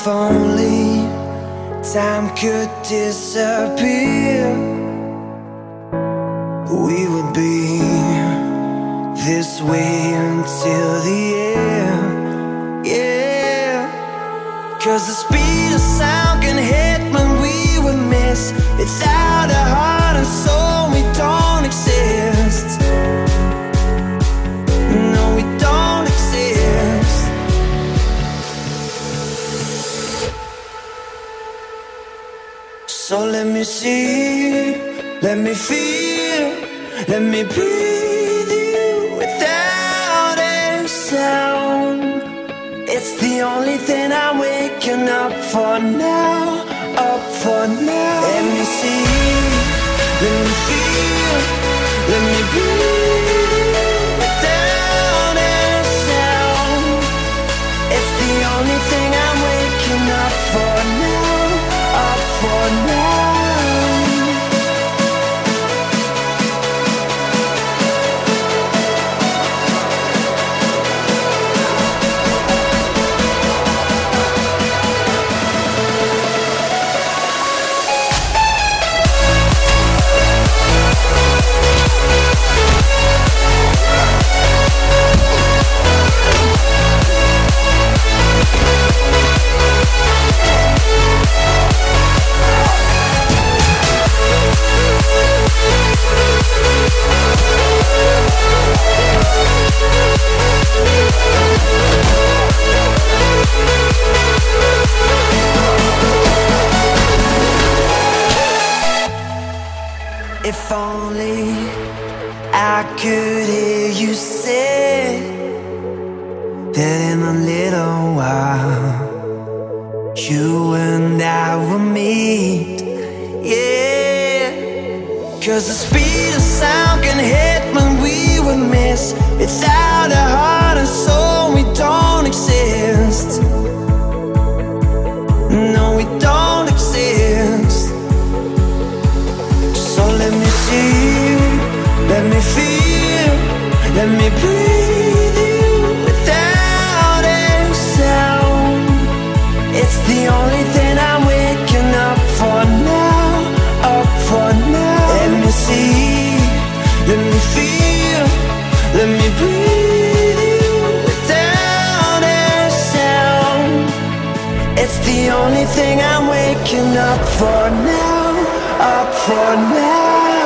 If only time could disappear, we would be this way until the end. Yeah, 'cause the speed of sound can hit when we would miss. Without a heart and soul, we don't exist. No, we don't exist. So let me see, let me feel, let me breathe you without a sound. It's the only thing I'm waking up for now, up for now. Let me see, let me feel, let me breathe you without a sound. It's the only thing I'm waking up for now, up for now. If only I could hear you say that in a little while you and I will meet. Yeah, 'cause the speed of sound can hit when we would miss. Without a heart and soul, we don't exist. No, we don't exist. So let me see, let me feel, let me breathe you without a sound. It's the only thing I'm waking up for now, up for now. Let me see, let me feel, let me breathe you without a sound. It's the only thing I'm waking up for now, up for now.